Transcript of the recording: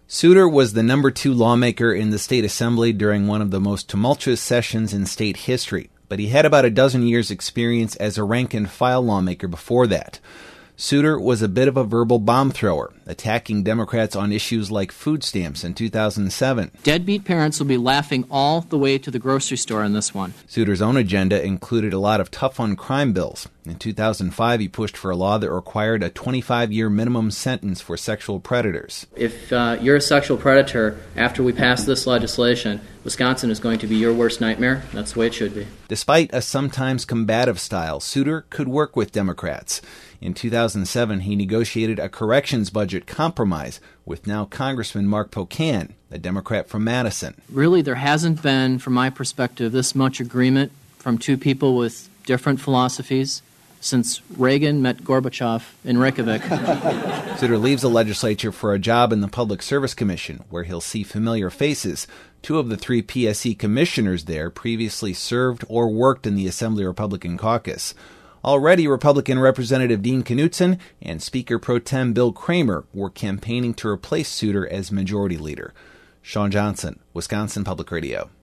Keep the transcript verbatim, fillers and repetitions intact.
Souter was the number two lawmaker in the state assembly during one of the most tumultuous sessions in state history, but he had about a dozen years' experience as a rank-and-file lawmaker before that. Souter was a bit of a verbal bomb thrower, attacking Democrats on issues like food stamps in two thousand seven. Deadbeat parents will be laughing all the way to the grocery store on this one. Souter's own agenda included a lot of tough-on-crime bills. In two thousand five, he pushed for a law that required a twenty-five year minimum sentence for sexual predators. If uh, you're a sexual predator, after we pass this legislation, Wisconsin is going to be your worst nightmare. That's the way it should be. Despite a sometimes combative style, Souter could work with Democrats. In two thousand seven, he negotiated a corrections budget compromise with now Congressman Mark Pocan, a Democrat from Madison. Really, there hasn't been, from my perspective, this much agreement from two people with different philosophies since Reagan met Gorbachev in Reykjavik. Souter leaves the legislature for a job in the Public Service Commission, where he'll see familiar faces. Two of the three P S C commissioners there previously served or worked in the Assembly Republican caucus. Already, Republican Representative Dean Knutson and Speaker Pro Tem Bill Kramer were campaigning to replace Souter as Majority Leader. Sean Johnson, Wisconsin Public Radio.